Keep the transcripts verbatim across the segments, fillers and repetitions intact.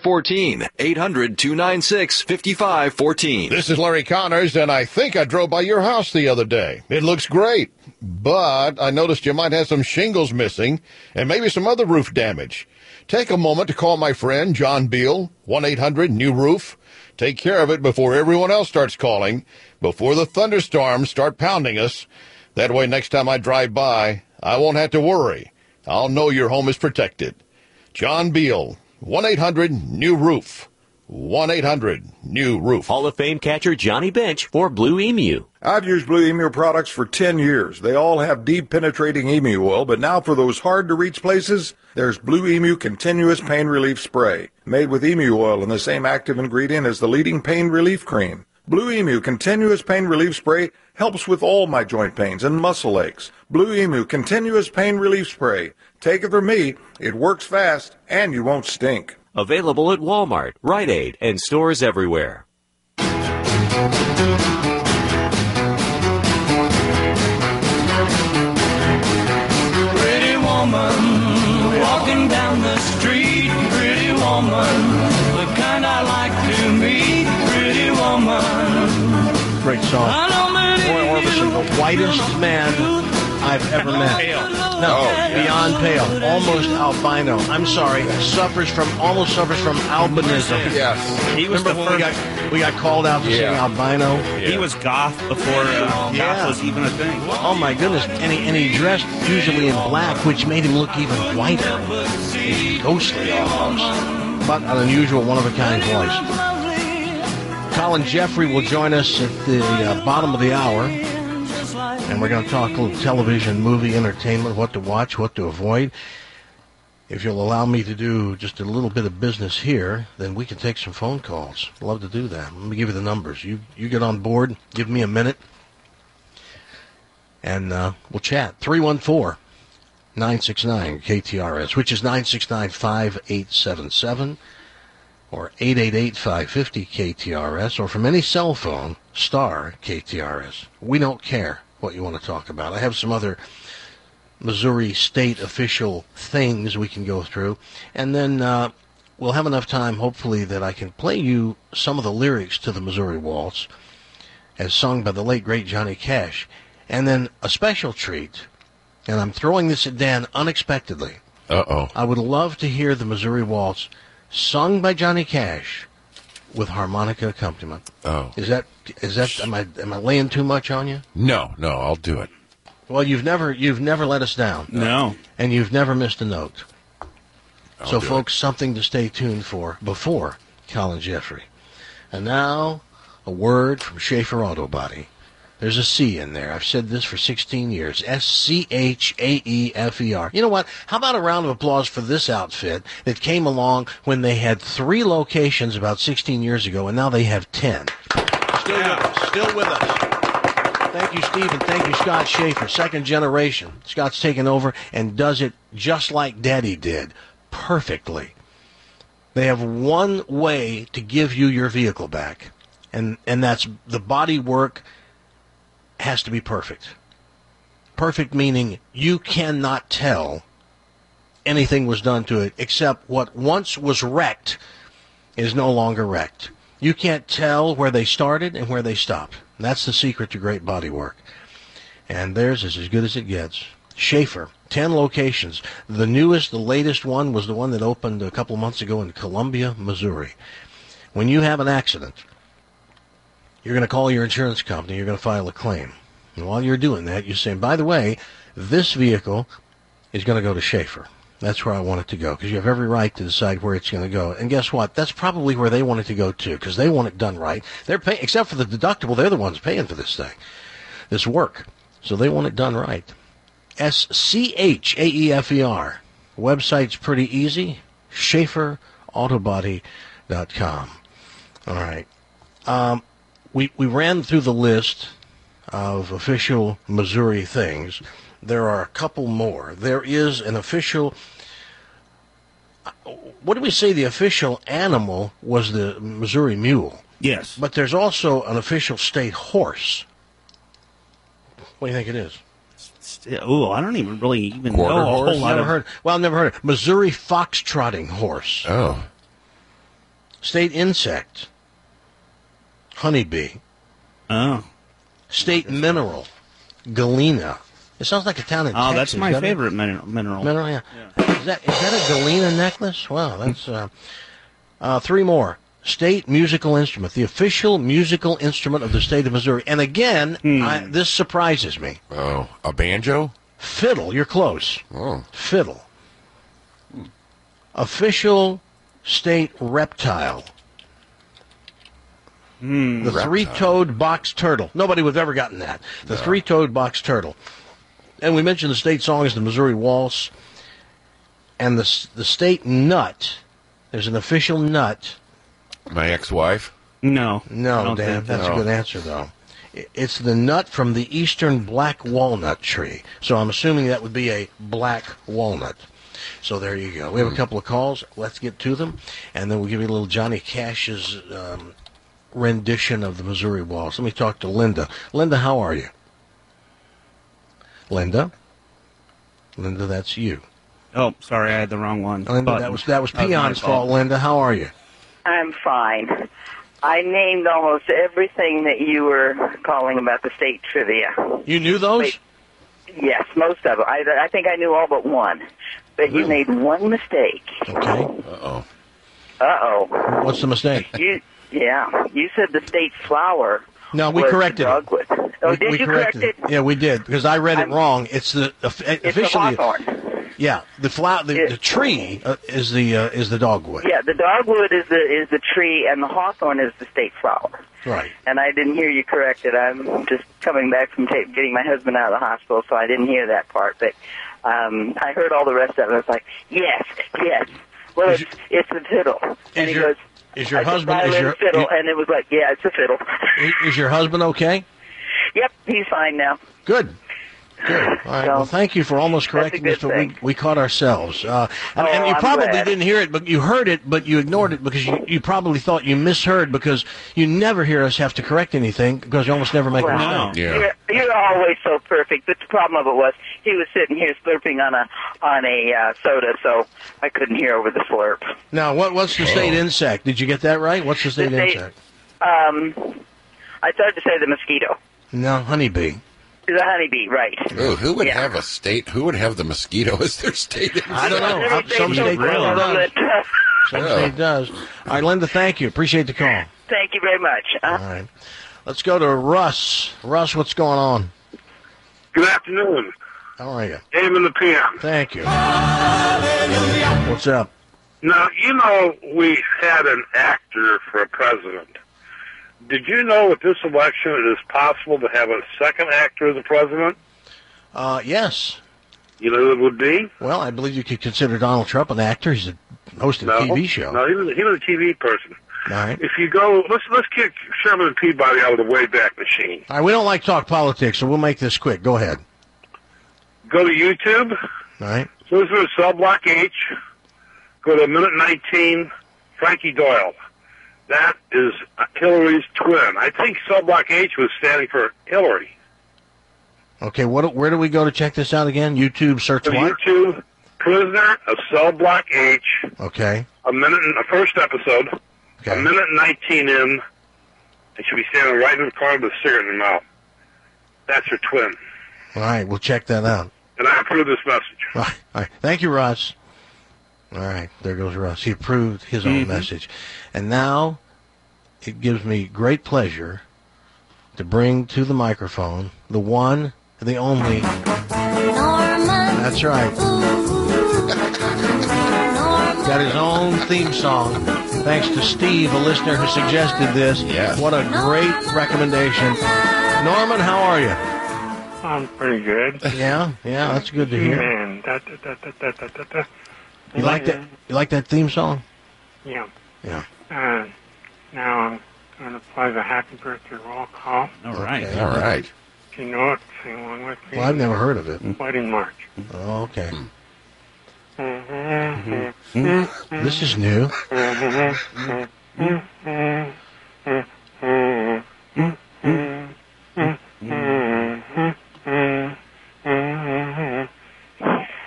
fourteen. eight hundred, two nine six, five five one four. This is Larry Connors, and I think I drove by your house the other day. It looks great, but I noticed you might have some shingles missing and maybe some other roof damage. Take a moment to call my friend John Beal, one eight hundred new roof. Take care of it before everyone else starts calling, before the thunderstorms start pounding us. That way, next time I drive by, I won't have to worry. I'll know your home is protected. John Beal, one eight hundred new roof. one eight hundred new roof. Hall of Fame catcher Johnny Bench for Blue Emu. I've used Blue Emu products for ten years. They all have deep penetrating emu oil, but now for those hard to reach places, there's Blue Emu Continuous Pain Relief Spray, made with emu oil and the same active ingredient as the leading pain relief cream. Blue Emu Continuous Pain Relief Spray helps with all my joint pains and muscle aches. Blue Emu Continuous Pain Relief Spray. Take it from me, it works fast and you won't stink. Available at Walmart, Rite Aid, and stores everywhere. Pretty woman, walking down the street. Pretty woman, the kind I like to meet. Pretty woman. Great song. Roy Orbison, the whitest man I've ever met. Pale. No, Oh, yeah. beyond pale. Almost albino. I'm sorry. Suffers from, almost suffers from albinism. Yes. He was Remember the when we first. got, we got called out to Yeah. sing albino? He was goth before uh, Yeah. goth was even a thing. Oh, my goodness. And he, and he dressed usually in black, which made him look even whiter. He's ghostly almost. But an unusual, one-of-a-kind voice. Colin Jeffrey will join us at the uh, bottom of the hour. And we're going to talk a little television, movie, entertainment, what to watch, what to avoid. If you'll allow me to do just a little bit of business here, then we can take some phone calls. I'd love to do that. Let me give you the numbers. You you get on board, give me a minute, and uh, we'll chat. three one four, nine six nine, K T R S, which is nine six nine, five eight seven seven, or eight eight eight, five five zero, K T R S, or from any cell phone, star K T R S. We don't care what you want to talk about. I have some other Missouri state official things we can go through, and then uh, we'll have enough time, hopefully, that I can play you some of the lyrics to the Missouri Waltz as sung by the late, great Johnny Cash, and then a special treat, and I'm throwing this at Dan unexpectedly. Uh-oh. I would love to hear the Missouri Waltz sung by Johnny Cash with harmonica accompaniment. Oh. Is that, is that, am I, am I laying too much on you? No, no, I'll do it. Well, you've never, you've never let us down. No. And you've never missed a note. I'll so, do folks, something to stay tuned for before Colin Jeffrey. And now, a word from Schaefer Auto Body. There's a C in there. I've said this for sixteen years. S C H A E F E R. You know what? How about a round of applause for this outfit that came along when they had three locations about sixteen years ago, and now they have ten. Still with us. Still with us. Thank you, Steve, and thank you, Scott Schaefer. Second generation. Scott's taken over and does it just like Daddy did. Perfectly. They have one way to give you your vehicle back, and, and that's the body work has to be perfect. Perfect meaning you cannot tell anything was done to it except what once was wrecked is no longer wrecked. You can't tell where they started and where they stopped. That's the secret to great body work. And theirs is as good as it gets. Schaefer, ten locations. The newest, the latest one was the one that opened a couple months ago in Columbia, Missouri. When you have an accident, you're going to call your insurance company, you're going to file a claim. And while you're doing that, you say, by the way, this vehicle is going to go to Schaefer. That's where I want it to go, because you have every right to decide where it's going to go. And guess what? That's probably where they want it to go, too, because they want it done right. They're paying, except for the deductible, they're the ones paying for this thing, this work. So they want it done right. S C H A E F E R. Website's pretty easy, Schaefer Autobody dot com. All right. Um, we, we ran through the list of official Missouri things. There are a couple more. There is an official, what do we say the official animal was the Missouri mule? Yes. But there's also an official state horse. What do you think it is? Oh, I don't even really even Quarter know a horse? whole lot Never of... heard. Well, I've never heard it. Missouri foxtrotting horse. Oh. State insect, honeybee. Oh. State mineral, galena. It sounds like a town in Oh, Texas. that's my doesn't it? favorite mineral. Mineral. Mineral, yeah. Is that is that a galena necklace? Wow, that's uh, uh, three more. State musical instrument, the official musical instrument of the state of Missouri. And again, Hmm. I, this surprises me. Oh, a banjo? Fiddle, you're close. Oh. Fiddle. Official state reptile. Hmm. The Reptile. three-toed box turtle. Nobody would have ever gotten that. The three-toed box turtle. And we mentioned the state song is the Missouri Waltz. And the the state nut, there's an official nut. My ex-wife? No. I No, don't Dan, think that's so. a good answer, though. I- It's the nut from the eastern black walnut tree. So I'm assuming that would be a black walnut. So there you go. We have a couple of calls. Let's get to them. And then we'll give you a little Johnny Cash's um, rendition of the Missouri Waltz. Let me talk to Linda. Linda, how are you? Linda? Linda, that's you. Oh, sorry, I had the wrong one. Linda, Button. that was that was my Peon's fault. Linda, how are you? I'm fine. I named almost everything that you were calling about the state trivia. You knew those? Wait. Yes, most of them. I, I think I knew all but one. But you made one mistake. Okay. Uh-oh. Uh-oh. What's the mistake? You, yeah, you said the state flower. No, we was corrected it. dogwood. Oh, We- did we you correct corrected it? Yeah, we did because I read it I'm- wrong. It's the uh, It's officially. the hawthorn. Yeah, the flower, the, It- the tree uh, is the uh, is the dogwood. Yeah, the dogwood is the is the tree, and the hawthorn is the state flower. Right. And I didn't hear you correct it. I'm just coming back from ta- getting my husband out of the hospital, so I didn't hear that part. But um, I heard all the rest of it. I was like, yes, yes. Well, Is it's, it's the fiddle. And he your- goes, is your I said, husband- is violin, your- fiddle? you- And it was like, yeah, it's a fiddle. Is, is your husband okay? Yep, he's fine now. Good. Good. All right. Well, thank you for almost correcting good us, but we, thing. we caught ourselves. Uh, and, Oh, and you I'm probably glad. didn't hear it, but you heard it, but you ignored it because you, you probably thought you misheard because you never hear us have to correct anything because you almost never make a Well, mistake. Yeah. You're, you're always so perfect. But the problem of it was he was sitting here slurping on a on a uh, soda, so I couldn't hear over the slurp. Now, what what's the state insect? Did you get that right? What's the state The state- insect? Um, I started to say the mosquito. No, honeybee. The honeybee, right? Ooh, who would Yeah. have a state? Who would have the mosquito as their state? I don't know. Every Uh, Some state state knows does. all of it. Some Yeah. state does. All right, Linda, thank you. Appreciate the call. Thank you very much. Uh, All right. Let's go to Russ. Russ, what's going on? Good afternoon. How are you? A M and the P M. Thank you. What's up? Now, you know, we had an actor for a president. Did you know with this election it is possible to have a second actor as a president? Uh, yes. You know who it would be? Well, I believe you could consider Donald Trump an actor. He's a host of No. a T V show. No, he was, he was a T V person. All right. If you go, let's let's kick Sherman and Peabody out of the Wayback Machine. All right, we don't like talk politics, so we'll make this quick. Go ahead. Go to YouTube. All right. Listen to Cell Block H. Go to minute nineteen, Frankie Doyle. That is Hillary's twin. I think Cell Block H was standing for Hillary. Okay, what? Where do we go to check this out again? YouTube, search So what? YouTube, Prisoner of Cell Block H, Okay. a minute, in the first episode, Okay. a minute nineteen in, and she'll be standing right in front of the cigarette in her mouth. That's her twin. All right, we'll check that out. And I approve this message. All right. All right. Thank you, Russ. All right, there goes Russ. He approved his own Mhm. message. And now it gives me great pleasure to bring to the microphone the one, the only. That's right. Got his own theme song. Thanks to Steve, a listener who suggested this. Yes. What a great recommendation. Norman, how are you? I'm pretty good. Yeah, yeah, that's good to hear. Man, da, da, da, da, da, da, da, da. You like that? You like that theme song? Yeah. Yeah. Uh, now I'm going to play the Happy Birthday roll call. All right. Okay. All right. If you know it, sing along with me. Well, I've never heard of it. Wedding March. Oh, okay. Mm-hmm. This is new.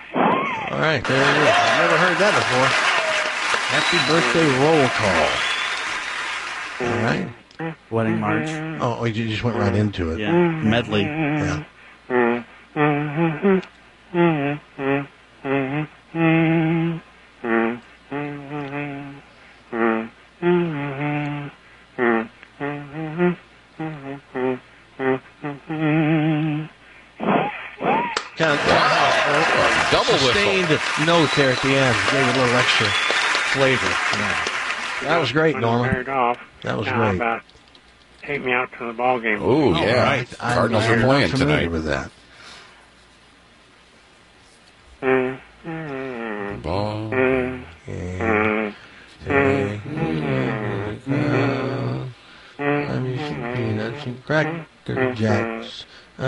All right, there it is. I've never heard that before. Happy birthday roll call. All right. Wedding March. Oh, you just went right into it. Yeah, medley. Yeah. Kind of, uh, Double whistle. sustained note there at the end. Gave it a little extra flavor. Yeah. That was great, When Norman. I married off. That was now great. About take me out to the ball game. Ooh, All yeah. right. I'm- Cardinals I'm are not playing familiar tonight. with that. Mm, mm, Ball. mm, mm, mm, mm, Let me see peanuts and cracker jacks.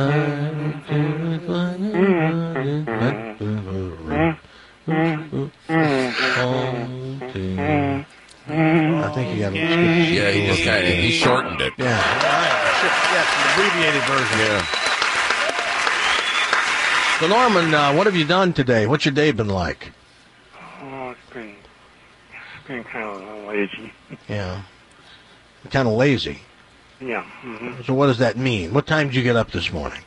I think you got to skip. Yeah, he just kind of he shortened it. Yeah. All right. Yes, the abbreviated version. Yeah. So, Norman, uh, what have you done today? What's your day been like? Oh, it's been, it's been kind of a little lazy. Yeah. Kind of lazy. Yeah. Mm-hmm. So what does that mean? What time did you get up this morning?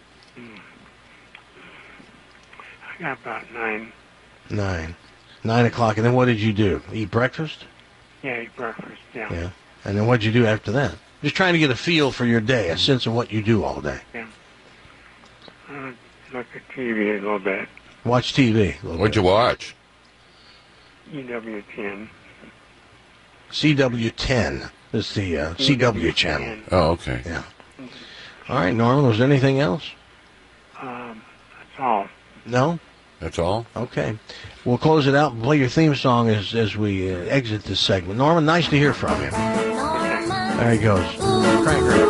I got about nine. Nine. Nine o'clock. And then what did you do? Eat breakfast? Yeah, eat breakfast. Yeah. Yeah. And then what did you do after that? Just trying to get a feel for your day, a sense of what you do all day. Yeah. Uh, look at T V a little bit. Watch T V. a little What'd you bit. watch? E W ten. C W ten. This is the uh, C W channel. Oh, okay. Yeah. All right, Norman, was there anything else? Um, that's all. No? That's all? Okay. We'll close it out and play your theme song as, as we uh, exit this segment. Norman, nice to hear from you. There he goes. Crank her.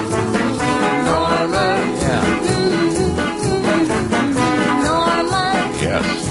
Yeah. Yes.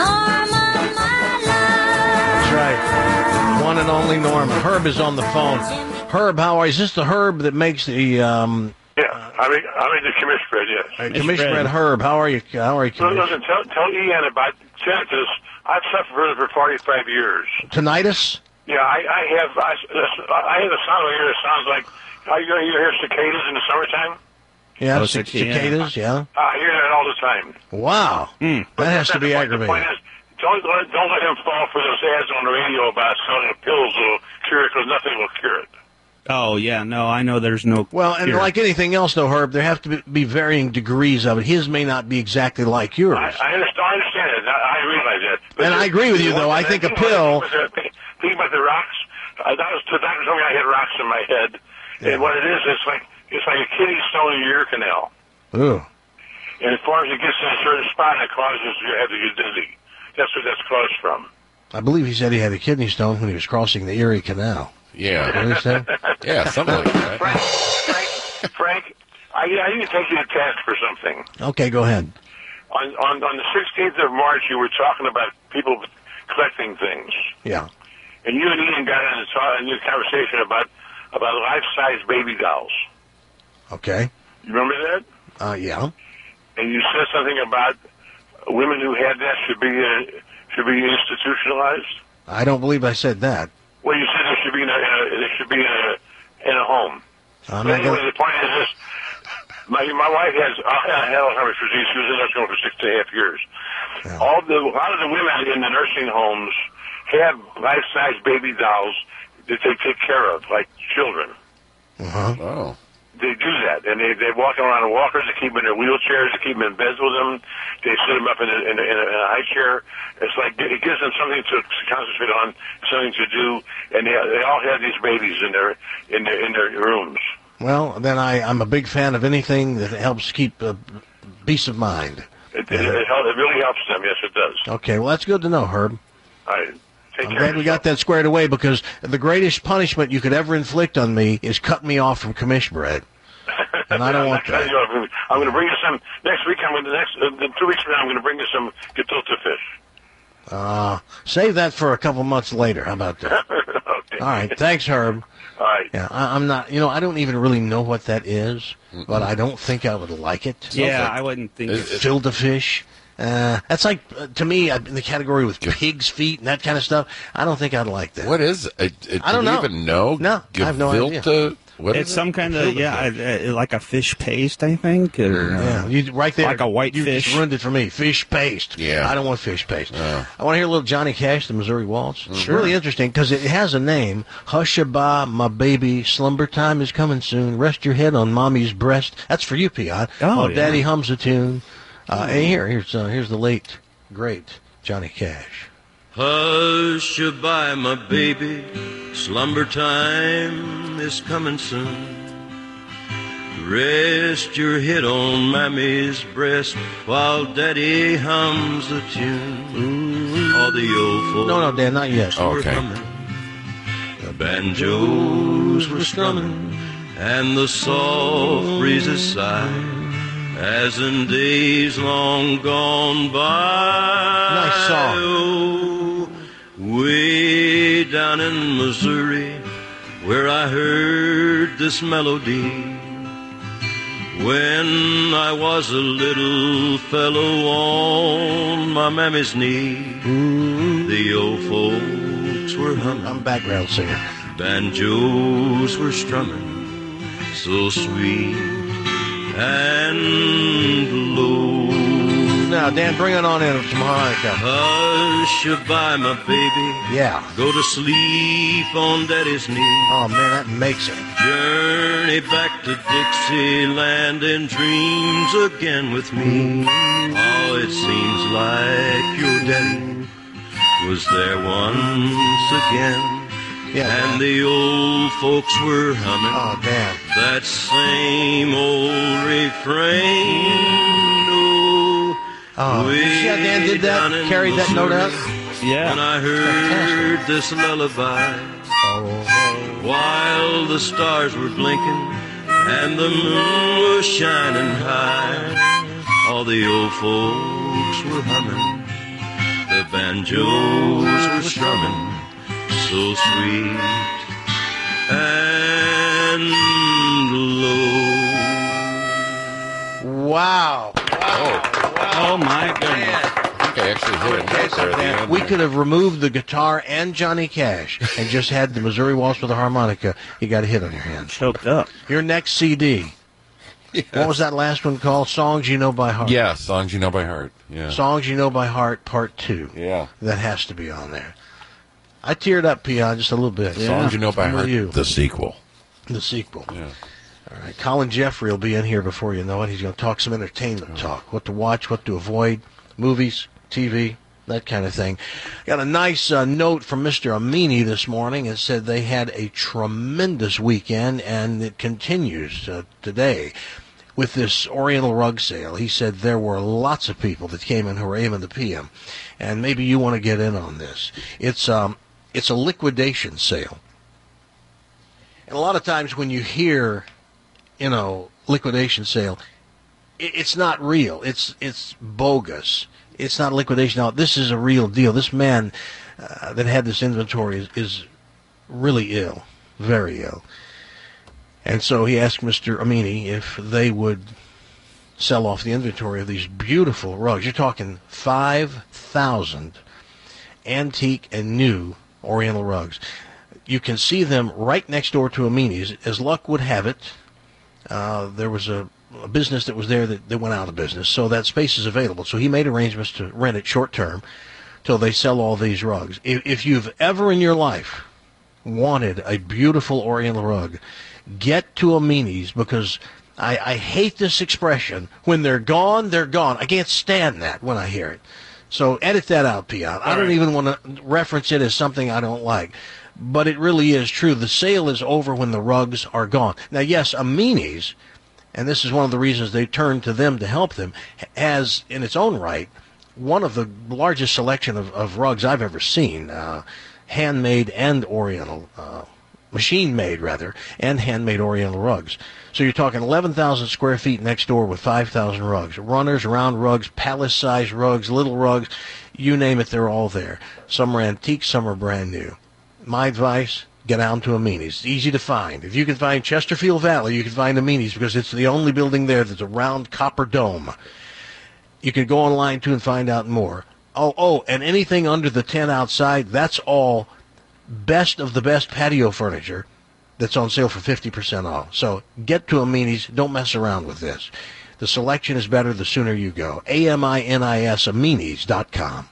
That's right. One and only Norman. Herb is on the phone. Herb, how are you? Is this the Herb that makes the um, Yeah, I mean, I mean the commissioner, yes. uh, Commissioner Red Herb? How are you? How are you, So, Commissioner? listen, tell, tell Ian about tinnitus. I've suffered from it for forty-five years. Tinnitus? Yeah, I, I have I, I have a sound here that sounds like, are you going to hear cicadas in the summertime? Yeah, Oh, cic- cicada. cicadas, yeah. I hear that all the time. Wow. Mm. That has to That's be the point. The aggravating. point is, don't, let- don't let him fall for those ads on the radio about selling pills that will cure it, because nothing will cure it. Oh, yeah, no, I know there's no Well, and cure. like anything else, though, Herb, there have to be, be varying degrees of it. His may not be exactly like yours. I, I understand, I understand it. I, I realize that. But And I agree with you, though. I think a think pill- About the, think about the rocks. Uh, that was the doctor told me I had rocks in my head. And what it is, it's like it's like a kidney stone in your ear canal. Ooh. And as far as it gets in a certain spot, it causes you to have to get dizzy. That's what that's caused from. I believe he said he had a kidney stone when he was crossing the Erie Canal. Yeah. What did he say? Yeah, something like that. Frank, Frank, Frank, I, I need to take you to task for something. Okay, go ahead. On, on, on the sixteenth of March, you were talking about people collecting things. Yeah. And you and Ian got in a, talk, a new conversation about, about life-size baby dolls. Okay. You remember that? Uh, yeah. And you said something about women who had that should be uh, should be institutionalized. I don't believe I said that. Well, you said there should be in a, in a there should be in a in a home. I'm But not anyway, gonna, the point is this: my my wife has uh, Alzheimer's disease. She was in nursing home for six and a half years. Yeah. All the a lot of the women in the nursing homes have life-size baby dolls that they take care of, like children. uh-huh. Oh. They do that, and they they walk around in walkers. They keep them in their wheelchairs. They keep them in beds with them. They sit them up in a, in a, in a, in a high chair. It's like it gives them something to, to concentrate on, something to do, and they they all have these babies in their in their in their rooms. Well, then I, I'm a big fan of anything that helps keep uh, peace of mind. It, it, it, hel- it really helps them. Yes, it does. Okay, well, that's good to know, Herb. All right. Take I'm care. glad of we yourself. got that squared away, because the greatest punishment you could ever inflict on me is cut me off from commission bread. And I don't want I'm not that. cutting you off. I'm going to bring you some next week. I'm going to next uh, two weeks from now. I'm going to bring you some gefilte fish. Uh, save that for a couple months later. How about that? Okay. All right. Thanks, Herb. All right. Yeah, I, I'm not, you know, I don't even really know what that is, but I don't think I would like it. Yeah, I wouldn't think Is- it. Filter fish. Uh, that's like, uh, to me, uh, in the category with pig's feet and that kind of stuff. I don't think I'd like that. What is it? it I don't do you know. even know? No, I have no idea. Gefilte- What it's is some it? kind of, yeah, uh, like a fish paste, I think. Or, Yeah, uh, you, right there. Like a white you fish. just ruined it for me. Fish paste. Yeah. I don't want fish paste. Oh. I want to hear a little Johnny Cash, the Missouri Waltz. It's Sure. really interesting because it has a name. Hush-a-bye, my baby, slumber time is coming soon. Rest your head on mommy's breast. That's for you, Piot. Oh, While yeah. Daddy hums a tune. Uh, and here, here's, uh, here's the late, great Johnny Cash. Hush-a-bye, my baby, slumber time is coming soon. Rest your head on Mammy's breast while Daddy hums a tune. All the old folks No, no, Dan, not yet. Oh, were okay. humming. The banjos were strumming, and the soft breezes sigh, as in days long gone by. Nice song. Oh, way down in Missouri, where I heard this melody, when I was a little fellow on my mammy's knee, the old folks were humming. I'm a background singer. Banjos were strumming, so sweet and low. Now, Dan, bring it on in with some harmonica. Hush-a-bye, my baby. Yeah. Go to sleep on Daddy's knee. Oh, man, that makes it. Journey back to Dixieland and dreams again with me. Oh, it seems like your daddy was there once again. Yeah, and the old folks were humming oh, damn. that same old refrain. Oh, you see how Dan did that? Carried that note out? Yeah. When I heard this lullaby, oh, while the stars were blinking and the moon was shining high, all the old folks were humming, the banjos were strumming, so sweet and low. Wow. Oh, Oh, my goodness. I think I actually hit it right there at the end. We could have removed the guitar and Johnny Cash and just had the Missouri Waltz with a harmonica. You got a hit on your hands. Choked up. Your next C D. Yes. What was that last one called? Songs You Know by Heart. Yeah, songs you know by heart. Yeah. Songs You Know by Heart, Part Two. Yeah. That has to be on there. I teared up, Pion, just a little bit. Songs you know by How about heart. you? The sequel. The sequel. Yeah. All right. Colin Jeffrey will be in here before you know it. He's going to talk some entertainment talk. What to watch, what to avoid, movies, T V, that kind of thing. Got a nice uh, note from Mister Amini this morning. It said they had a tremendous weekend, and it continues uh, today with this Oriental rug sale. He said there were lots of people that came in who were aiming to pee him, and maybe you want to get in on this. It's um, it's a liquidation sale. And a lot of times when you hear, you know, liquidation sale, it's not real. It's it's bogus. It's not liquidation. Now, this is a real deal. This man uh, that had this inventory is, is really ill, very ill. And so he asked Mister Amini if they would sell off the inventory of these beautiful rugs. You're talking five thousand antique and new Oriental rugs. You can see them right next door to Amini's. As luck would have it, uh, there was a a business that was there that, that went out of business, so that space is available. So he made arrangements to rent it short term till they sell all these rugs. If, if you've ever in your life wanted a beautiful Oriental rug, get to Amini's, because I, I hate this expression, when they're gone, they're gone. I can't stand that when I hear it. So edit that out, Piot. I don't even want to reference it as something I don't like. But it really is true. The sale is over when the rugs are gone. Now, yes, Amini's, and this is one of the reasons they turned to them to help them, has, in its own right, one of the largest selection of, of rugs I've ever seen, uh, handmade and Oriental, uh, machine-made, rather, and handmade Oriental rugs. So you're talking eleven thousand square feet next door with five thousand rugs. Runners, round rugs, palace-sized rugs, little rugs, you name it, they're all there. Some are antique, some are brand new. My advice, get down to Amini's. It's easy to find. If you can find Chesterfield Valley, you can find Amini's, because it's the only building there that's a round copper dome. You can go online, too, and find out more. Oh, oh, and anything under the ten outside, that's all best of the best patio furniture that's on sale for fifty percent off. So get to Amini's. Don't mess around with this. The selection is better the sooner you go. A M I N I S, Aminis dot com.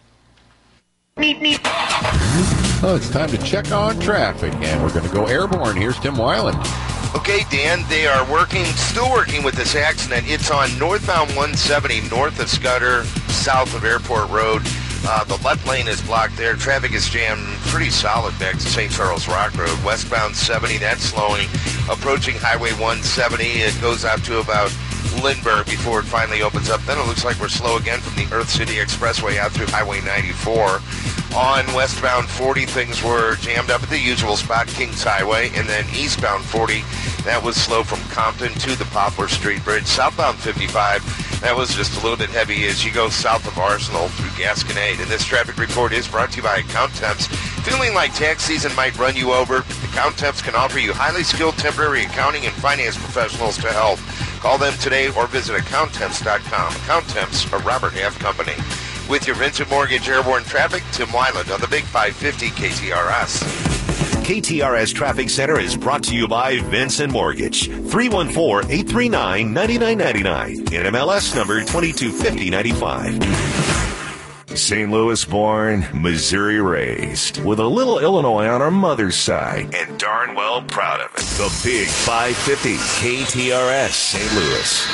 Well, it's time to check on traffic, and we're going to go airborne. Here's Tim Weiland. Okay, Dan, they are working, still working with this accident. It's on northbound one seventy, north of Scudder, south of Airport Road. Uh, the left lane is blocked there. Traffic is jammed pretty solid back to Saint Charles Rock Road. Westbound seventy, that's slowing. Approaching Highway one seventy, it goes out to about Lindbergh before it finally opens up. Then it looks like we're slow again from the Earth City Expressway out through Highway ninety-four. On westbound forty, things were jammed up at the usual spot, Kings Highway, and then eastbound forty, that was slow from Compton to the Poplar Street Bridge. Southbound fifty-five, that was just a little bit heavy as you go south of Arsenal through Gasconade. And this traffic report is brought to you by Account Temps. Feeling like tax season might run you over? Account Temps can offer you highly skilled temporary accounting and finance professionals to help. Call them today or visit account temps dot com. Account Temps, a Robert Half company. With your Vincent Mortgage Airborne Traffic, Tim Weiland on the Big five fifty K T R S. K T R S Traffic Center is brought to you by Vincent Mortgage. three one four, eight three nine, nine nine nine nine. N M L S number twenty-two fifty ninety-five. Saint Louis born, Missouri raised, with a little Illinois on our mother's side, and darn well proud of it. The Big five fifty K T R S Saint Louis.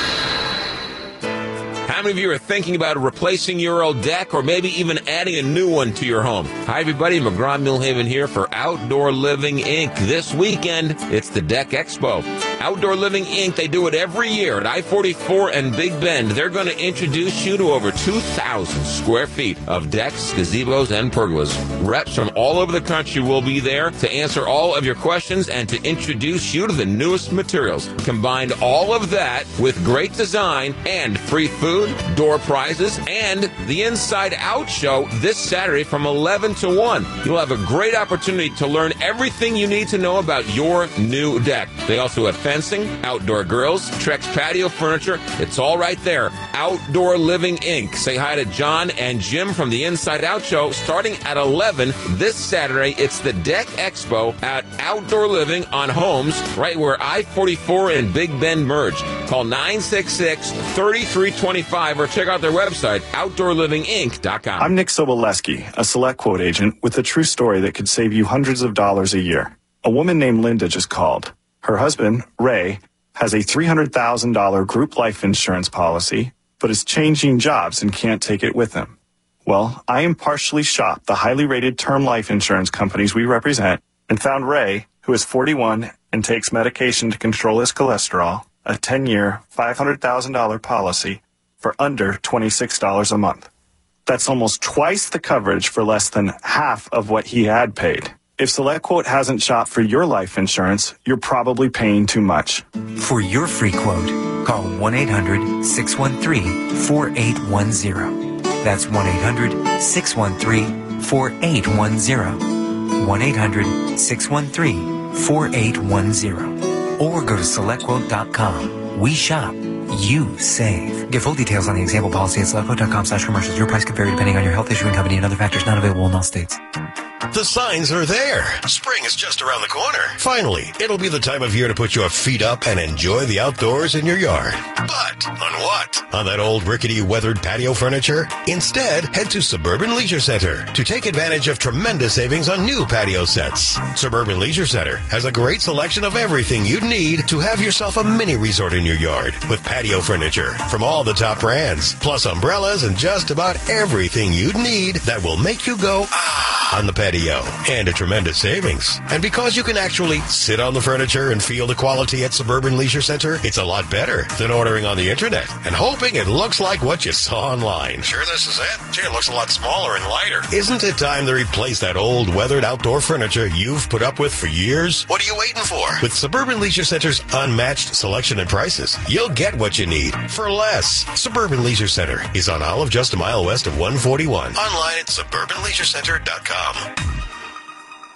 How many of you are thinking about replacing your old deck or maybe even adding a new one to your home? Hi, everybody. McGraw-Millhaven here for Outdoor Living, Incorporated. This weekend, it's the Deck Expo. Outdoor Living, Incorporated, they do it every year at I forty-four and Big Bend. They're going to introduce you to over two thousand square feet of decks, gazebos, and pergolas. Reps from all over the country will be there to answer all of your questions and to introduce you to the newest materials. Combined all of that with great design and free food, door prizes, and the Inside Out show this Saturday from eleven to one. You'll have a great opportunity to learn everything you need to know about your new deck. They also have fencing, outdoor grills, Trex patio furniture. It's all right there. Outdoor Living, Incorporated. Say hi to John and Jim from the Inside Out show starting at eleven this Saturday. It's the Deck Expo at Outdoor Living on Holmes, right where I forty-four and Big Bend merge. Call nine six six, three three two five or check out their website, outdoor living inc dot com. I'm Nick Soboleski, a Select Quote agent with a true story that could save you hundreds of dollars a year. A woman named Linda just called. Her husband, Ray, has a three hundred thousand dollars group life insurance policy, but is changing jobs and can't take it with him. Well, I impartially shopped the highly rated term life insurance companies we represent and found Ray, who is forty-one and takes medication to control his cholesterol, a ten-year, five hundred thousand dollars policy for under twenty-six dollars a month. That's almost twice the coverage for less than half of what he had paid. If SelectQuote hasn't shopped for your life insurance, you're probably paying too much. For your free quote, call one eight hundred, six one three, four eight one zero. That's one eight hundred, six one three, four eight one zero. one eight hundred, six one three, four eight one zero. Or go to select quote dot com. We shop. You save. Get full details on the example policy at select quote dot com slash commercials. Your price could vary depending on your health issuing company and other factors not available in all states. The signs are there. Spring is just around the corner. Finally, it'll be the time of year to put your feet up and enjoy the outdoors in your yard. But on what? On that old rickety weathered patio furniture? Instead, head to Suburban Leisure Center to take advantage of tremendous savings on new patio sets. Suburban Leisure Center has a great selection of everything you'd need to have yourself a mini resort in your yard with patio furniture from all the top brands, plus umbrellas and just about everything you'd need that will make you go, ah, on the patio, and a tremendous savings. And because you can actually sit on the furniture and feel the quality at Suburban Leisure Center, it's a lot better than ordering on the internet and hoping it looks like what you saw online. Sure this is it? Gee, it looks a lot smaller and lighter. Isn't it time to replace that old weathered outdoor furniture you've put up with for years? What are you waiting for? With Suburban Leisure Center's unmatched selection and prices, you'll get what you need for less. Suburban Leisure Center is on Olive just a mile west of one forty-one. Online at suburban leisure center dot com.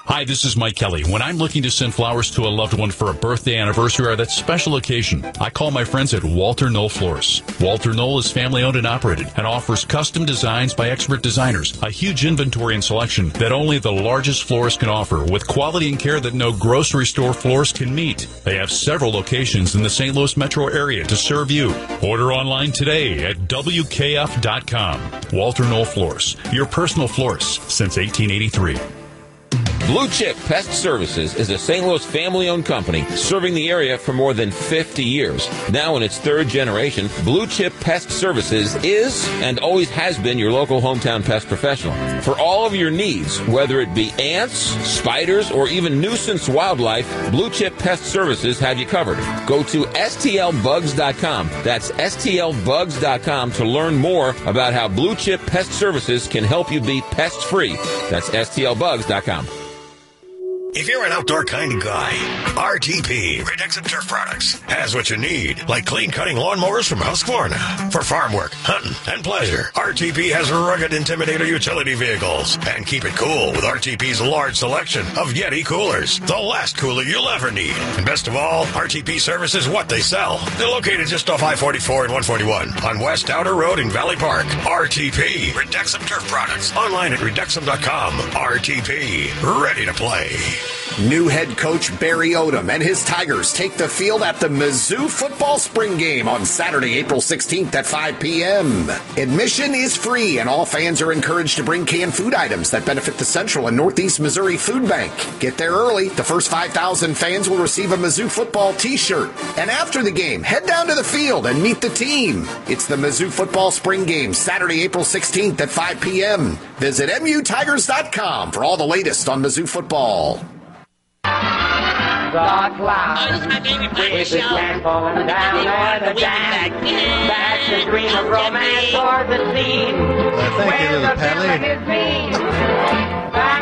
Hi, this is Mike Kelly. When I'm looking to send flowers to a loved one for a birthday, anniversary, or that special occasion, I call my friends at Walter Knoll Florists. Walter Knoll is family-owned and operated and offers custom designs by expert designers, a huge inventory and selection that only the largest florist can offer, with quality and care that no grocery store florist can meet. They have several locations in the Saint Louis metro area to serve you. Order online today at W K F dot com. Walter Knoll Florists, your personal florist since eighteen eighty-three. Blue Chip Pest Services is a Saint Louis family-owned company serving the area for more than fifty years. Now in its third generation, Blue Chip Pest Services is and always has been your local hometown pest professional. For all of your needs, whether it be ants, spiders, or even nuisance wildlife, Blue Chip Pest Services have you covered. Go to S T L bugs dot com. That's S T L bugs dot com to learn more about how Blue Chip Pest Services can help you be pest-free. That's S T L bugs dot com. If you're an outdoor kind of guy, R T P, Redexam Turf Products, has what you need, like clean-cutting lawnmowers from Husqvarna. For farm work, hunting, and pleasure, R T P has rugged Intimidator utility vehicles. And keep it cool with R T P's large selection of Yeti coolers, the last cooler you'll ever need. And best of all, R T P services what they sell. They're located just off I forty-four and one forty-one on West Outer Road in Valley Park. R T P, Redexam Turf Products, online at redexam dot com. R T P, ready to play. New head coach Barry Odom and his Tigers take the field at the Mizzou football spring game on Saturday, April sixteenth at five p.m. Admission is free, and all fans are encouraged to bring canned food items that benefit the Central and Northeast Missouri Food Bank. Get there early. The first five thousand fans will receive a Mizzou football t-shirt. And after the game, head down to the field and meet the team. It's the Mizzou football spring game, Saturday, April sixteenth at five p.m. Visit M U Tigers dot com for all the latest on Mizzou football. The clouds, with the sand falling down at the dam, that's the dream of romance or the scene. Thank you to the Padley.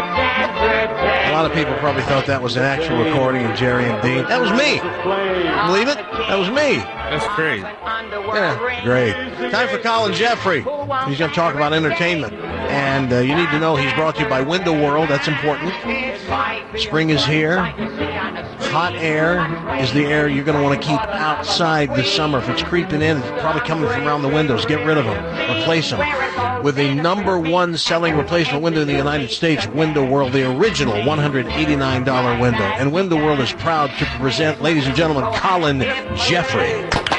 A lot of people probably thought that was an actual recording of Jerry and Dean. That was me. Believe it? That was me. That's great. Yeah, great. Time for Colin Jeffrey. He's going to talk about entertainment. And uh, you need to know he's brought to you by Window World. That's important. Spring is here. Hot air is the air you're going to want to keep outside this summer. If it's creeping in, it's probably coming from around the windows. Get rid of them. Replace them with the number one selling replacement window in the United States, Window World, the original one hundred eighty-nine dollars window. And Window World is proud to present, ladies and gentlemen, Colin Jeffrey.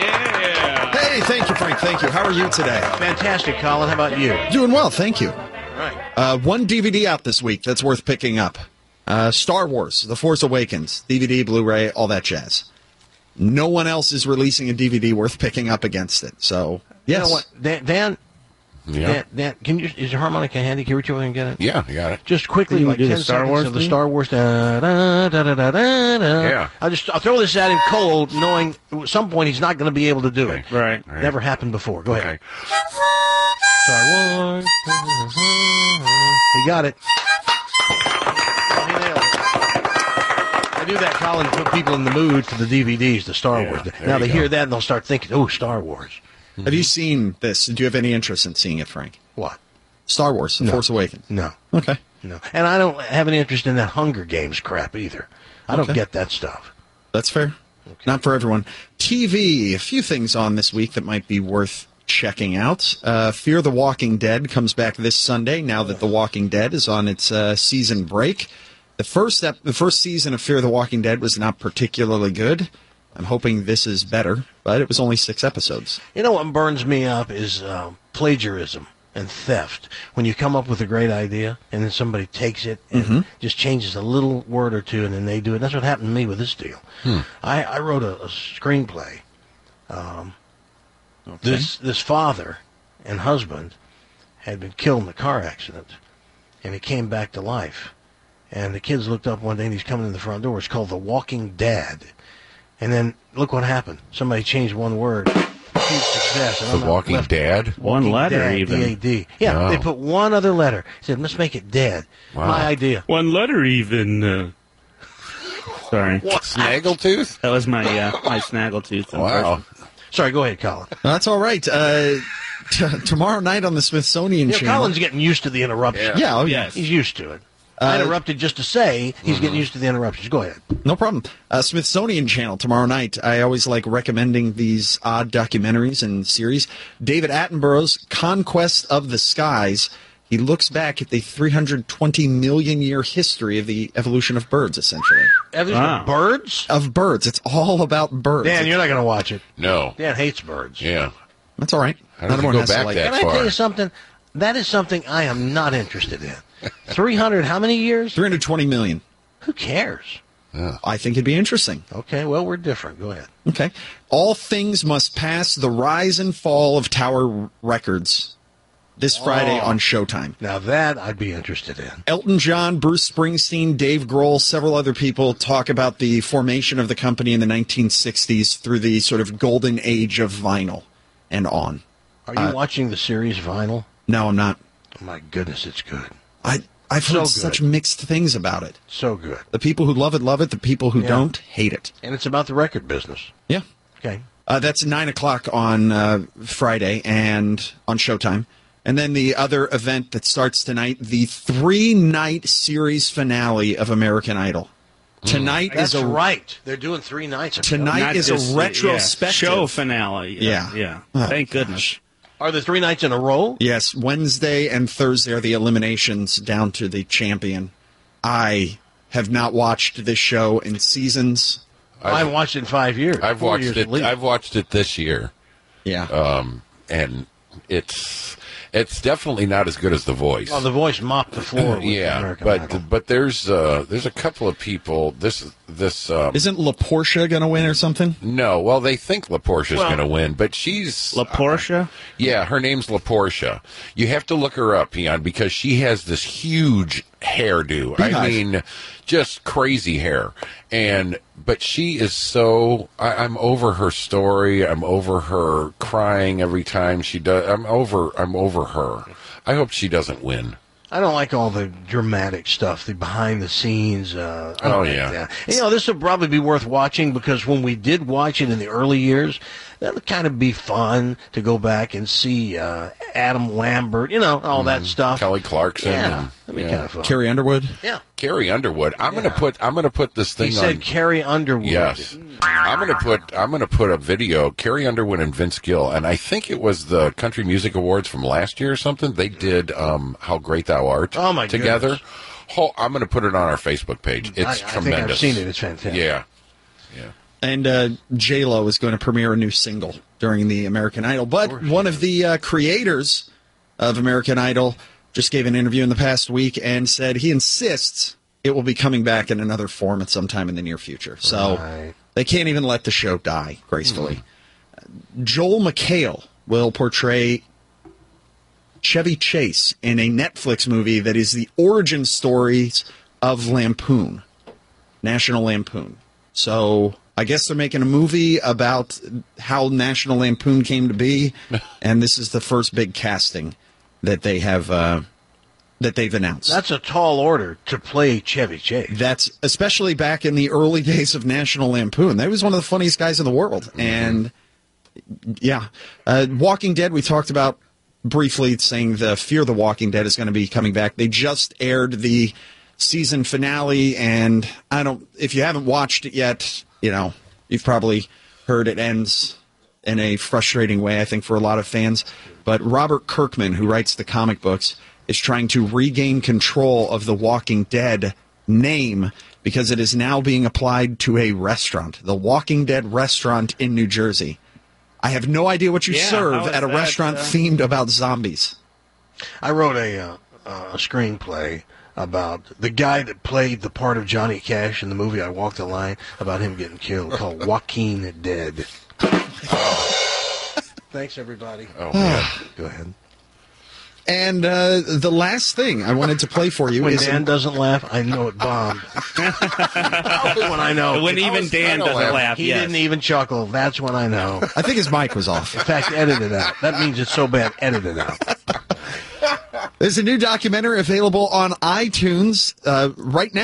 Hey, thank you, Frank. Thank you. How are you today? Fantastic, Colin. How about you? Doing well, thank you. Right. Uh, one D V D out this week that's worth picking up. Uh, Star Wars, The Force Awakens, D V D, Blu-ray, all that jazz. No one else is releasing a D V D worth picking up against it. So, yes. You know what, Dan, Dan, Yeah. Dan, Dan can you, is your harmonica handy? Can you reach over and get it? Yeah, you got it. Just quickly, Can you like do the ten Star seconds Wars of the thing? Star Wars. Da, da, da, da, da, da, da. Yeah. I'll just I'll throw this at him cold, knowing at some point he's not going to be able to do it. Right. Right. Never happened before. Go ahead. Okay. Star Wars. He got it. He nailed it. I do that, Colin, to put people in the mood for the D V Ds, the Star Yeah, Wars. there Now you they go. hear that and they'll start thinking, oh, Star Wars. Have you seen this? Do you have any interest in seeing it, Frank? What? Star Wars, The No. Force Awakens. No. Okay. No. And I don't have any interest in that Hunger Games crap either. I don't Okay. get that stuff. That's fair. Not for everyone. T V, a few things on this week that might be worth checking out. Uh, Fear the Walking Dead comes back this Sunday, now that The Walking Dead is on its uh, season break. The first ep- the first season of Fear the Walking Dead was not particularly good. I'm hoping this is better, but it was only six episodes. You know what burns me up is um, plagiarism and theft. When you come up with a great idea and then somebody takes it and Mhm. just changes a little word or two and then they do it. That's what happened to me with this deal. Hmm. I, I wrote a, a screenplay. Um, This this father and husband had been killed in a car accident, and he came back to life. And the kids looked up one day, and he's coming in the front door. It's called The Walking Dad. And then look what happened. Somebody changed one word. Huge success. And The I'm not Walking left- Dad? One Walking letter Dad, even. D A D. Yeah, Wow. they put one other letter. He said, let's make it Dad. Wow. My idea. One letter even. Uh, sorry. Snaggletooth? That was my uh, my snaggletooth. Wow. Sorry, go ahead, Colin. That's all right. Uh, t- tomorrow night on the Smithsonian Yeah, Channel. Colin's getting used to the interruption. Yeah, oh, yeah. He's used to it. I interrupted just to say he's Mhm. getting used to the interruptions. Go ahead. No problem. Uh, Smithsonian Channel tomorrow night. I always like recommending these odd documentaries and series. David Attenborough's Conquest of the Skies. He looks back at the three hundred twenty million year history of the evolution of birds, essentially. Evolution of birds? Of birds. It's all about birds. Dan, you're not going to watch it. No. Dan hates birds. Yeah. That's all right. How does it go back that Can I far? tell you something? That is something I am not interested in. three hundred, how many years? three hundred twenty million. Who cares? I think it'd be interesting. Okay, well, we're different. Go ahead. Okay. All Things Must Pass, The Rise and Fall of Tower Records. This Friday Oh. on Showtime. Now that I'd be interested in. Elton John, Bruce Springsteen, Dave Grohl, several other people talk about the formation of the company in the nineteen sixties through the sort of golden age of vinyl and on. Are you Uh, watching the series Vinyl? No, I'm not. Oh, my goodness, it's good. I, I've So heard good. such mixed things about it. So good. The people who love it, love it. The people who Yeah. don't, hate it. And it's about the record business. Yeah. Okay. Uh, that's nine o'clock on uh, Friday and on Showtime. And then the other event that starts tonight, the three-night series finale of American Idol. Tonight That's is a right. They're doing three nights. of Tonight Not is just- a retrospective show finale. Yeah. Yeah. Oh, Thank goodness. Are there three nights in a row? Yes, Wednesday and Thursday are the eliminations down to the champion. I have not watched this show in seasons. I haven't watched it in five years. I've Four watched years it. at least. I've watched it this year. Yeah. Um, and it's it's definitely not as good as The Voice. Well, The Voice mopped the floor. With yeah, American but Idol. but there's uh, there's a couple of people. This this um, Isn't La Portia going to win or something? no. Well, they think La Portia's Well- going to win, but she's La Portia? yeah, her name's La Portia. You have to look her up, Peon, because she has this huge hairdo. I Beehive. mean, just crazy hair. And but she is so. I, I'm over her story. I'm over her crying every time she does. I'm over. I'm over her. I hope she doesn't win. I don't like all the dramatic stuff, the behind the scenes. Uh, I don't Oh, like yeah. that. And, you know, this would probably be worth watching because when we did watch it in the early years, that would kind of be fun to go back and see uh, Adam Lambert, you know, all that stuff. Kelly Clarkson. Yeah, and, that'd be yeah. kind of fun. Carrie Underwood? Yeah. Carrie Underwood. I'm gonna put. I'm gonna put this thing He said on. Carrie Underwood. Yes, I'm gonna put. I'm gonna put a video. Carrie Underwood and Vince Gill, and I think it was the Country Music Awards from last year or something. They did um, "How Great Thou Art" Oh, my together. goodness. Oh, I'm gonna put it on our Facebook page. It's I, I think tremendous. I've seen it. It's fantastic. Yeah. And uh, J Lo is going to premiere a new single during the American Idol. But one of the uh, creators of American Idol just gave an interview in the past week and said he insists it will be coming back in another form at some time in the near future. So Right. they can't even let the show die gracefully. Joel McHale will portray Chevy Chase in a Netflix movie that is the origin stories of Lampoon, National Lampoon. So I guess they're making a movie about how National Lampoon came to be, and this is the first big casting that they have uh, that they've announced. That's a tall order to play Chevy Chase. That's especially back in the early days of National Lampoon. That was one of the funniest guys in the world. And yeah, uh, Walking Dead, we talked about briefly, saying the Fear the Walking Dead is going to be coming back. They just aired the season finale, and I don't, if you haven't watched it yet, you know, you've probably heard it ends in a frustrating way, I think, for a lot of fans. But Robert Kirkman, who writes the comic books, is trying to regain control of the Walking Dead name because it is now being applied to a restaurant, the Walking Dead restaurant in New Jersey. I have no idea what you Yeah, serve how is at a that, restaurant uh, themed about zombies. I wrote a, uh, a screenplay about the guy that played the part of Johnny Cash in the movie I Walked the Line, about him getting killed, called Joaquin Dead. Thanks, everybody. Oh, man. Go ahead. And uh, the last thing I wanted to play for you When is Dan doesn't laugh, I know it bombed. That's when I know. When even Dan doesn't laugh, He yes. didn't even chuckle. That's when I know. I think his mic was off. In fact, edit it out. That means it's so bad, edit it out. There's a new documentary available on iTunes uh, right now.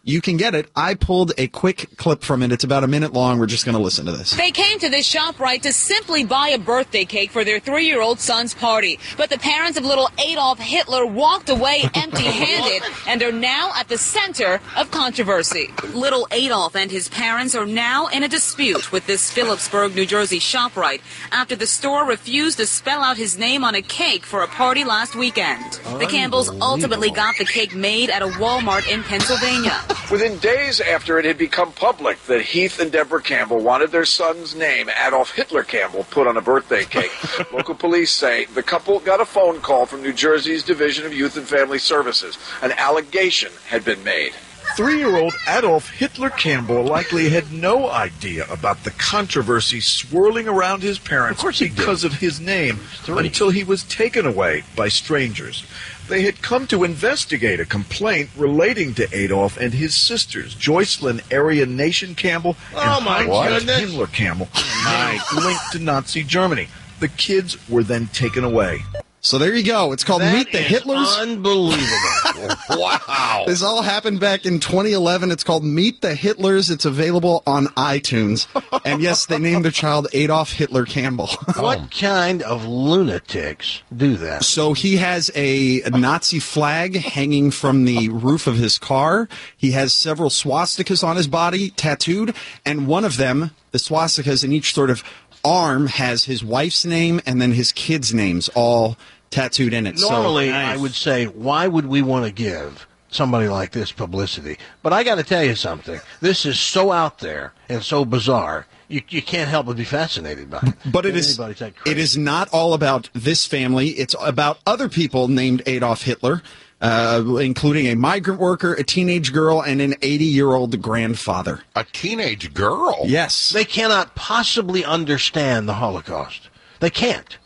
You can get it. I pulled a quick clip from it. It's about a minute long. We're just going to listen to this. They came to this ShopRite to simply buy a birthday cake for their three-year-old son's party. But the parents of little Adolf Hitler walked away empty-handed and are now at the center of controversy. Little Adolf and his parents are now in a dispute with this Phillipsburg, New Jersey ShopRite after the store refused to spell out his name on a cake for a party last weekend. The Campbells ultimately got the cake made at a Walmart in Pennsylvania. Within days after it had become public that Heath and Deborah Campbell wanted their son's name, Adolf Hitler Campbell, put on a birthday cake, local police say the couple got a phone call from New Jersey's Division of Youth and Family Services. An allegation had been made. Three-year-old Adolf Hitler Campbell likely had no idea about the controversy swirling around his parents because of his name until he was taken away by strangers. They had come to investigate a complaint relating to Adolf and his sisters, Joycelyn Aryan Nation Campbell and Oh, my Heinz goodness. Himmler Campbell, linked to Nazi Germany. The kids were then taken away. So there you go. It's called Meet the Hitlers. Unbelievable. Wow. This all happened back in twenty eleven. It's called Meet the Hitlers. It's available on iTunes. And yes, they named their child Adolf Hitler Campbell. What kind of lunatics do that? So he has a Nazi flag hanging from the roof of his car. He has several swastikas on his body tattooed. And one of them, the swastikas in each sort of arm, has his wife's name and then his kids' names all tattooed in it. Normally, so, I would say, why would we want to give somebody like this publicity? But I got to tell you something. This is so out there and so bizarre. You, you can't help but be fascinated by it. But it is it is not all about this family. It's about other people named Adolf Hitler, uh, including a migrant worker, a teenage girl, and an eighty-year-old grandfather. A teenage girl? Yes. They cannot possibly understand the Holocaust. They can't.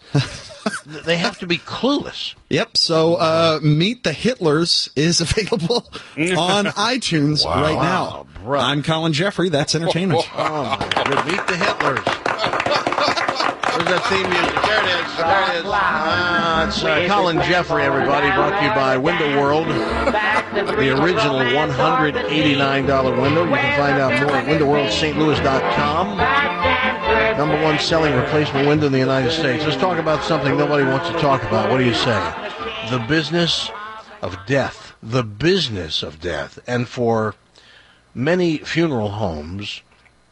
They have to be clueless. Yep. So uh, Meet the Hitlers is available on iTunes Wow. right now. Wow, I'm Colin Jeffrey. That's entertainment. Oh, my God. Meet the Hitlers. Where's that theme music? There it is. There it is. Uh, it's uh, Colin Jeffrey, everybody, brought to you by Window World. The original one hundred eighty-nine dollars window. You can find out more at window world st louis dot com. Number one selling replacement window in the United States. Let's talk about something nobody wants to talk about. What do you say? The business of death. The business of death. And for many funeral homes,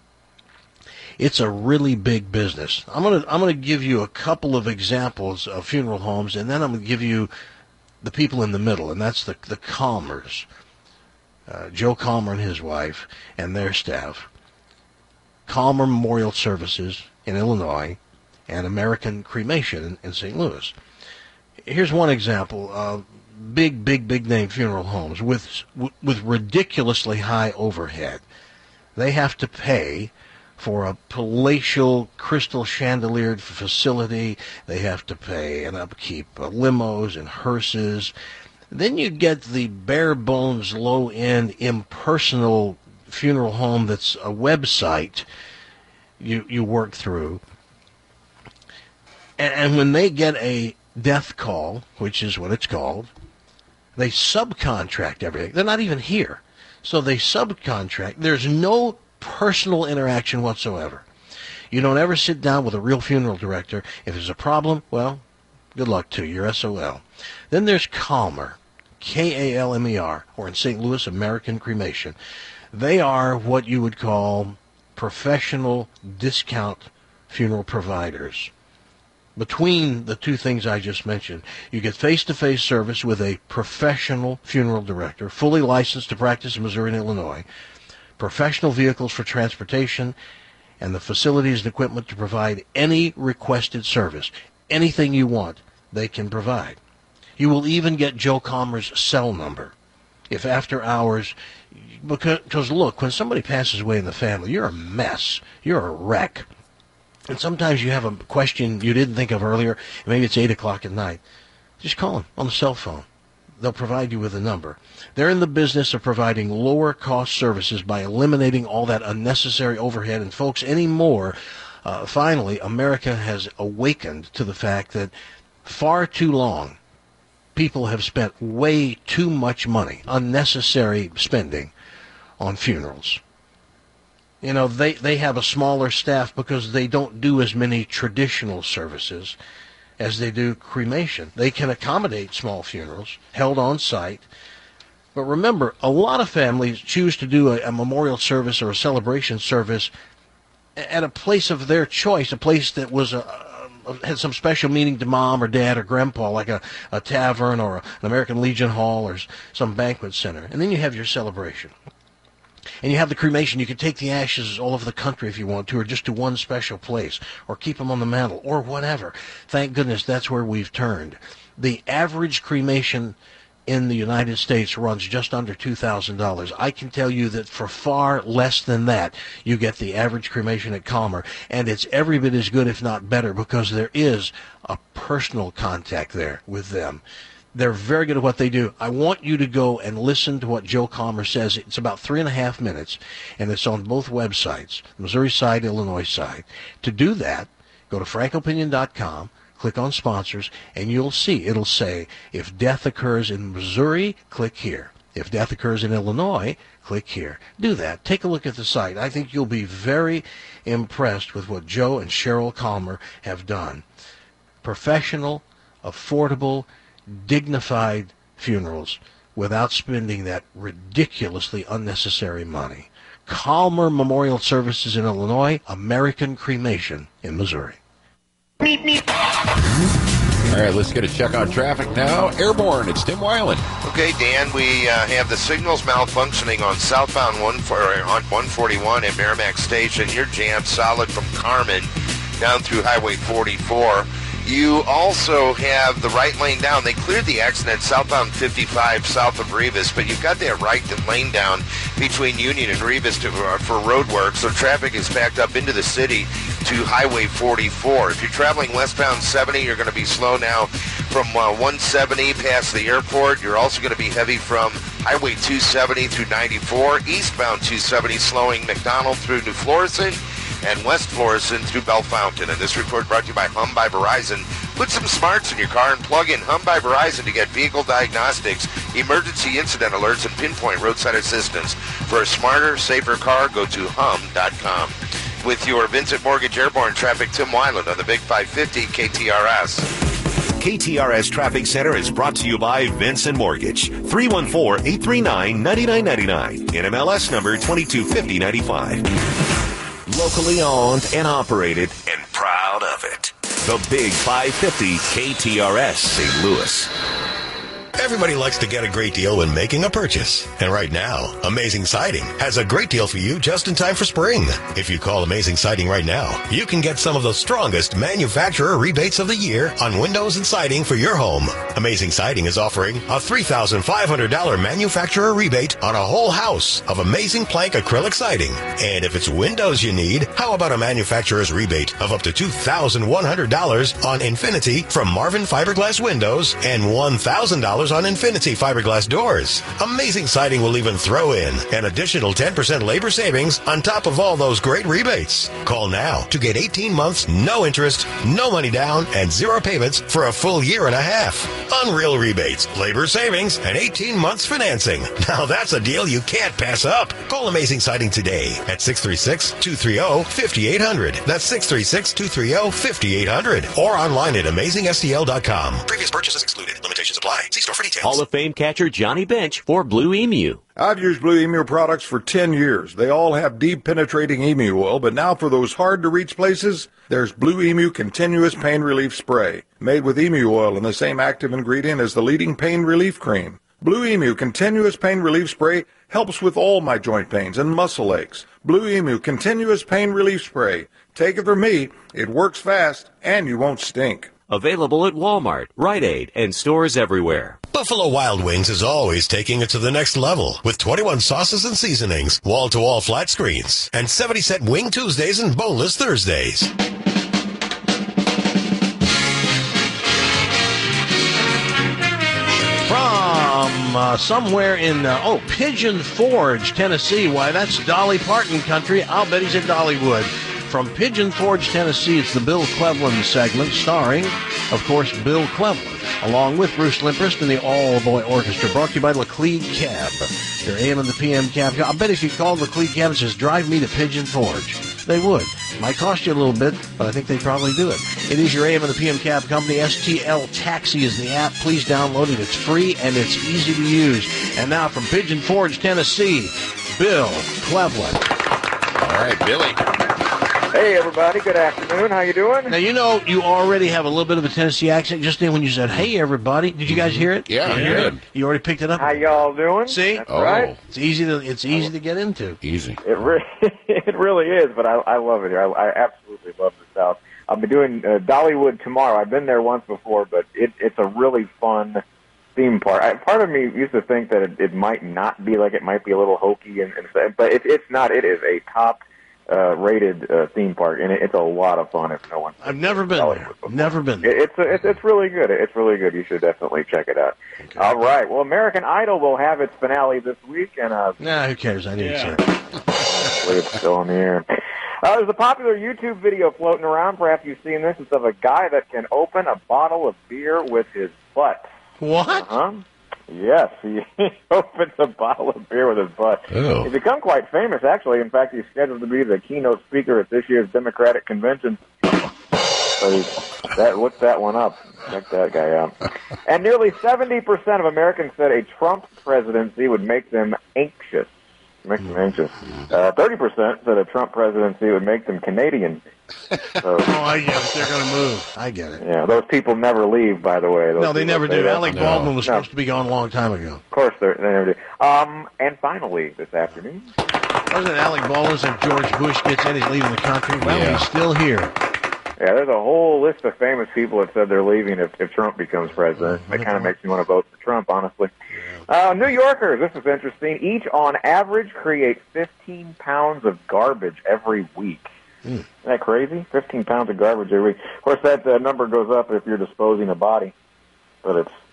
it's a really big business. I'm gonna I'm gonna give you a couple of examples of funeral homes, and then I'm gonna give you the people in the middle, and that's the the Calmers, uh, Joe Calmer and his wife and their staff. Calmer Memorial Services in Illinois, and American Cremation in, in Saint Louis. Here's one example of big, big, big name funeral homes with with ridiculously high overhead. They have to pay for a palatial crystal chandeliered facility. They have to pay and upkeep uh, limos and hearses. Then you get the bare bones, low end, impersonal funeral home that's a website you you work through. And, and when they get a death call, which is what it's called, they subcontract everything. They're not even here. So they subcontract. There's no personal interaction whatsoever. You don't ever sit down with a real funeral director. If there's a problem, well, good luck to you. You're S O L. Then there's Calmer, K A L M E R, or in Saint Louis, American Cremation. They are what you would call professional discount funeral providers. Between the two things I just mentioned, you get face-to-face service with a professional funeral director, fully licensed to practice in Missouri and Illinois, professional vehicles for transportation, and the facilities and equipment to provide any requested service. Anything you want, they can provide. You will even get Joe Calmer's cell number. If after hours, because, because look, when somebody passes away in the family, you're a mess. You're a wreck. And sometimes you have a question you didn't think of earlier, and maybe it's eight o'clock at night. Just call them on the cell phone. They'll provide you with a number. They're in the business of providing lower-cost services by eliminating all that unnecessary overhead. And, folks, anymore, uh, finally, America has awakened to the fact that far too long, people have spent way too much money, unnecessary spending, on funerals. You know, they, they have a smaller staff because they don't do as many traditional services as they do cremation. They can accommodate small funerals held on site. But remember, a lot of families choose to do a, a memorial service or a celebration service at a place of their choice, a place that was a, a, had some special meaning to mom or dad or grandpa, like a, a tavern or a, an American Legion Hall or some banquet center. And then you have your celebration. And you have the cremation. You can take the ashes all over the country if you want to, or just to one special place, or keep them on the mantle, or whatever. Thank goodness that's where we've turned. The average cremation in the United States runs just under two thousand dollars. I can tell you that for far less than that, you get the average cremation at Calmer, and it's every bit as good, if not better, because there is a personal contact there with them. They're very good at what they do. I want you to go and listen to what Joe Calmer says. It's about three and a half minutes, and it's on both websites, Missouri side, Illinois side. To do that, go to frank opinion dot com, click on sponsors, and you'll see it'll say, if death occurs in Missouri, click here. If death occurs in Illinois, click here. Do that. Take a look at the site. I think you'll be very impressed with what Joe and Cheryl Calmer have done. Professional, affordable, dignified funerals without spending that ridiculously unnecessary money. Calmer Memorial Services in Illinois, American Cremation in Missouri. All right, let's get a check on traffic now. Airborne, it's Tim Weiland. Okay, Dan, we uh, have the signals malfunctioning on southbound one for, on one forty-one at Merrimack Station. You're jammed solid from Carmen down through Highway forty-four. You also have the right lane down. They cleared the accident southbound fifty-five south of Rivas, but you've got that right lane down between Union and Rivas to, uh, for road work, so traffic is backed up into the city to Highway forty-four. If you're traveling westbound seventy, you're going to be slow now from uh, one seventy past the airport. You're also going to be heavy from Highway two seventy through ninety-four, eastbound two seventy slowing McDonald through New Florissant, and West Florissant through Bellefontaine. And this report brought to you by Hum by Verizon. Put some smarts in your car and plug in Hum by Verizon to get vehicle diagnostics, emergency incident alerts, and pinpoint roadside assistance. For a smarter, safer car, go to hum dot com. With your Vincent Mortgage Airborne traffic, Tim Weiland on the Big five fifty K T R S. K T R S Traffic Center is brought to you by Vincent Mortgage. three one four, eight three nine, nine nine nine nine. N M L S number twenty-two fifty ninety-five. Locally owned and operated and proud of it. The Big five fifty K T R S Saint Louis. Everybody likes to get a great deal when making a purchase. And right now, Amazing Siding has a great deal for you just in time for spring. If you call Amazing Siding right now, you can get some of the strongest manufacturer rebates of the year on windows and siding for your home. Amazing Siding is offering a three thousand five hundred dollars manufacturer rebate on a whole house of Amazing Plank acrylic siding. And if it's windows you need, how about a manufacturer's rebate of up to two thousand one hundred dollars on Infinity from Marvin Fiberglass Windows and one thousand dollars on Infinity Fiberglass Doors. Amazing Siding will even throw in an additional ten percent labor savings on top of all those great rebates. Call now to get eighteen months, no interest, no money down, and zero payments for a full year and a half. Unreal rebates, labor savings, and eighteen months financing. Now that's a deal you can't pass up. Call Amazing Siding today at six three six, two three zero, five eight zero zero. That's six three six, two three zero, five eight zero zero. Or online at amazing S T L dot com. Previous purchases excluded. Limitations apply. See store for details. Hall of Fame catcher Johnny Bench for Blue Emu. I've used Blue Emu products for ten years. They all have deep penetrating emu oil, but now for those hard to reach places, there's Blue Emu Continuous Pain Relief Spray, made with emu oil and the same active ingredient as the leading pain relief cream. Blue Emu Continuous Pain Relief Spray helps with all my joint pains and muscle aches. Blue Emu Continuous Pain Relief Spray. Take it from me, it works fast and you won't stink. Available at Walmart, Rite Aid, and stores everywhere. Buffalo Wild Wings is always taking it to the next level with twenty-one sauces and seasonings, wall-to-wall flat screens, and seventy cent Wing Tuesdays and Boneless Thursdays. From uh, somewhere in, uh, oh, Pigeon Forge, Tennessee. Why, that's Dolly Parton country. I'll bet he's in Dollywood. From Pigeon Forge, Tennessee, it's the Bill Cleveland segment starring of course, Bill Cleveland, along with Bruce Limprist and the All-Boy Orchestra, brought to you by Laclede Cab, your A M and the P M cab. I bet if you called Laclede Cab and says, drive me to Pigeon Forge, they would. Might cost you a little bit, but I think they'd probably do it. It is your A M and the P M cab company. S T L Taxi is the app. Please download it. It's free and it's easy to use. And now from Pigeon Forge, Tennessee, Bill Cleveland. All right, Billy. Hey, everybody. Good afternoon. How you doing? Now, you know, you already have a little bit of a Tennessee accent just then when you said, hey, everybody. Did you guys hear it? Yeah, I did. You already picked it up? How y'all doing? See? That's Oh. right. It's easy to it's easy to get into. Easy. It, re- it really is, but I, I love it here. I, I absolutely love the South. I'll be doing uh, Dollywood tomorrow. I've been there once before, but it, it's a really fun theme park. I, part of me used to think that it, it might not be, like it might be a little hokey, and, and but it, it's not. It is a top uh, rated uh, theme park, and it, it's a lot of fun. If no one, I've never been there. Never been there. It, it's a, it's it's really good. It's really good. You should definitely check it out. Okay. All right. Well, American Idol will have its finale this week, and uh, nah, who cares? I need yeah. to. Hopefully it's still in the air. Uh, there's a popular YouTube video floating around. Perhaps you've seen this. It's of a guy that can open a bottle of beer with his butt. What? Uh-huh. Yes, he opens a bottle of beer with his butt. Ew. He's become quite famous, actually. In fact, he's scheduled to be the keynote speaker at this year's Democratic convention. So he's, that, look that one up. Check that guy out. And nearly seventy percent of Americans said a Trump presidency would make them anxious. Makes them anxious. Uh, thirty percent said a Trump presidency would make them Canadian. So, oh, I get it. They're going to move. I get it. Yeah, those people never leave, by the way. Those No, they people never say do. that. Alec No. Baldwin was No. supposed to be gone a long time ago. Of course, they never do. Um, and finally, this afternoon. President Alec Baldwin said George Bush gets in, he's leaving the country. Well, Yeah. he's still here. Yeah, there's a whole list of famous people that said they're leaving if, if Trump becomes president. That kind of makes me want to vote for Trump, honestly. Uh, New Yorkers, this is interesting, each on average create fifteen pounds of garbage every week. Mm. Isn't that crazy? fifteen pounds of garbage every week. Of course, that uh, number goes up if you're disposing a body, but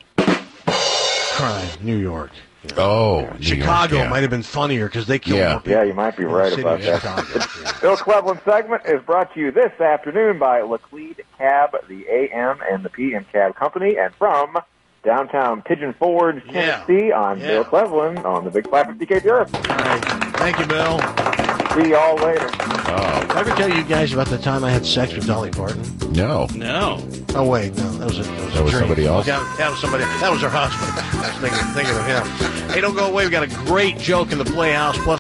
it's... Crime, New York. Oh, New Chicago York, yeah. might have been funnier because they killed Yeah. more people. Yeah, you might be right City about of that. Chicago. Bill Cleveland segment is brought to you this afternoon by Laclede Cab, the A M and the P M Cab Company, and from downtown Pigeon Forge, Tennessee. I'm Yeah. Bill Cleveland on the Big five fifty K T R S. Thank you, Bill. See y'all later. Oh. Did I ever tell you guys about the time I had sex with Dolly Parton? No. No. Oh, wait, no. That was, a, that was, That a was dream. somebody else? Yeah, that was somebody. That was her husband. I was thinking, thinking of him. Hey, don't go away. We got a great joke in the Playhouse. Plus